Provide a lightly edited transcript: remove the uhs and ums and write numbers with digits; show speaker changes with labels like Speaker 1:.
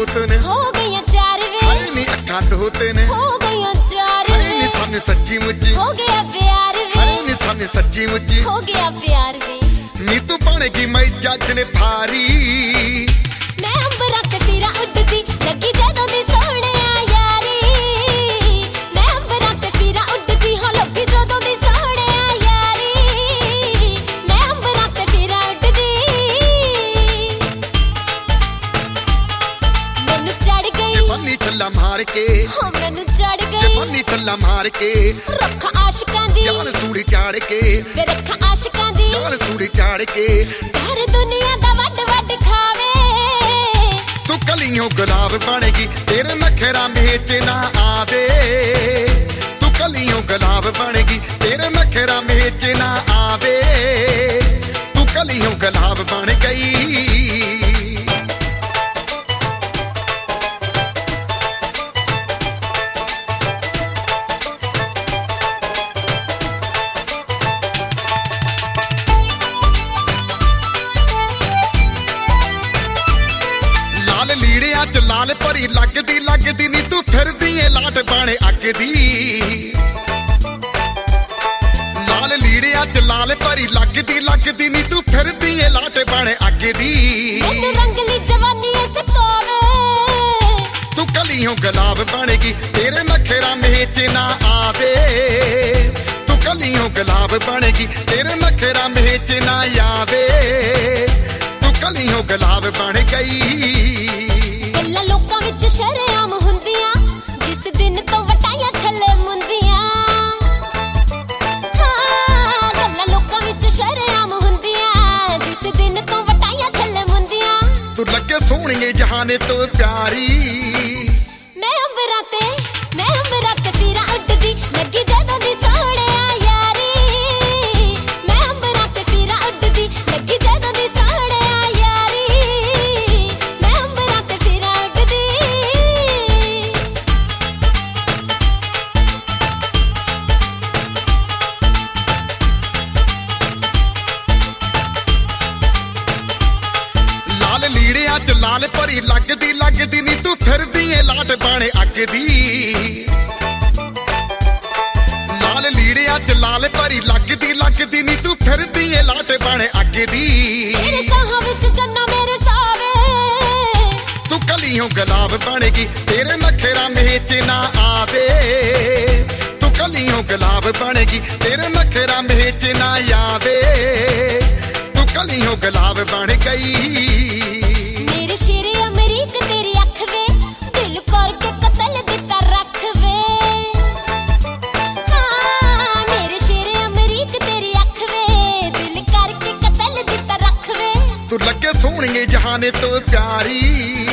Speaker 1: होते ने
Speaker 2: हो गई चार वे
Speaker 1: हाय नी अखा तो होते ने
Speaker 2: हो गई चार
Speaker 1: हाय नी सामने सच्ची मुच्ची
Speaker 2: हो गया प्यार वे
Speaker 1: हाय नी सामने सच्ची मुच्ची
Speaker 2: हो गया प्यार वे
Speaker 1: नी तू बनेगी मैं जज ने भारी
Speaker 2: मैं अंबरां ते फिरा उड़दी लगी जदों दी सोहणिया यारी मैं अंबरां ते फिरा उड़दी हां लगी जदों दी सोहणिया यारी मैं अंबरां ते फिरा उड़दी मैनू चढ़ गई
Speaker 1: बन्नी छल्ला मार के
Speaker 2: हो मैनू चढ़ गई
Speaker 1: बन्नी छल्ला मार के
Speaker 2: रखा आशिकां दी
Speaker 1: जान सूड़ी चाड़ के
Speaker 2: वे रखा आशिकां दी
Speaker 1: जान सूड़ी चाड़ के
Speaker 2: डर दुनिया दा वड वड खावे
Speaker 1: तू कलियों गुलाब बनेगी तेरे नखरा मेच ना आवे तू कलियों गुलाब बनेगी तेरे नखरा मेच ना आवे तू कलियों गुलाब बन गई लाल भरी लगदी लगदी नी तू फिरदी ए लाट बाणे अग दी लाल लीड़िया च लाल भरी लगदी लगदी नी तू फिरदी ए लाट बाणे अग दी
Speaker 2: मैनू रंगली जवानी ऐ सतावे
Speaker 1: तू कलियों गुलाब बनेगी तेरे नखरा मेच ना आवे तू कलियों गुलाब बनेगी तेरे नखरा मेच ना आवे तू कलियों गुलाब बन गई
Speaker 2: ਗੱਲਾਂ ਲੋਕਾਂ ਵਿੱਚ ਸ਼ਰੇਆਮ ਹੁੰਦੀਆਂ ਜਿਸ ਦਿਨ ਤੋਂ ਵਟਾਈਆਂ ਛੱਲੇ ਮੁੰਦੀਆਂ ਹਾਂ ਗੱਲਾਂ ਲੋਕਾਂ ਵਿੱਚ ਸ਼ਰੇਆਮ ਹੁੰਦੀਆਂ ਜਿਸ ਦਿਨ ਤੋਂ ਵਟਾਈਆਂ ਛੱਲੇ ਮੁੰਦੀਆਂ
Speaker 1: ਤੂੰ ਲੱਗੇ ਸੋਹਣੀਏ ਜਹਾਨੇ ਤੋਂ ਪਿਆਰੀ
Speaker 2: ਮੈਂ ਅੰਬਰਾਂ ਤੇ ਫਿਰਾਂ ਉੱਡਦੀ ਲੱਗੀ ਜਦੋਂ ਦੀ ਸੋਹਣਿਆ ਯਾਰੀ ਮੈਂ ਅੰਬਰਾਂ ਤੇ ਫਿਰਾਂ ਉੱਡਦੀ ਲੱਗੀ ਜਦੋਂ ਦੀ ਸੋਹਣਿਆ ਯਾਰੀ ਮੈਂ ਅੰਬਰਾਂ ਤੇ ਫਿਰਾਂ ਉੱਡਦੀ
Speaker 1: ਲਾਲ ਲੀੜਿਆਂ ਚ ਲਾਲ ਭਰੀ ਲੱਗਦੀ ਲੱਗਦੀ ਨੀ ਤੂੰ ਫਿਰਦੀ ਏ ਲਾਟ ਬਾਣੇ ਅੱਗ ਦੀ ਲਾਲ ਲੀੜਿਆਂ ਚ ਲਾਲ ਭਰੀ ਲੱਗਦੀ ਲੱਗਦੀ ਨੀ ਤੂੰ ਫਿਰਦੀ ਏ ਲਾਟ ਬਾਣੇ ਅੱਗ ਦੀ
Speaker 2: ਤੇਰੇ ਸਾਹਾਂ ਵਿੱਚ ਚੰਨਾ ਮੇਰੇ ਸਾਵੇ
Speaker 1: ਤੂੰ ਕਲੀਓਂ ਗੁਲਾਬ ਬਣੇਗੀ ਤੇਰੇ ਨਖਰਾ ਮੇਚ ਨਾ ਆਵੇ ਤੂੰ ਕਲੀਓਂ ਗੁਲਾਬ ਬਣੇਗੀ ਤੇਰੇ ਨਖਰਾ ਮੇਚ ਨਾ ਆਵੇ ਤੂੰ ਕਲੀਓਂ ਗੁਲਾਬ ਬਣ ਗਈ
Speaker 2: मेरे शेर अमरीक तेरी अख वे दिल करके कतल दिता रख वे हाँ मेरे शेर अमरीक तेरी अख वे दिल करके कतल दिता रख वे
Speaker 1: तू लगे सोहणीए जहाने तो प्यारी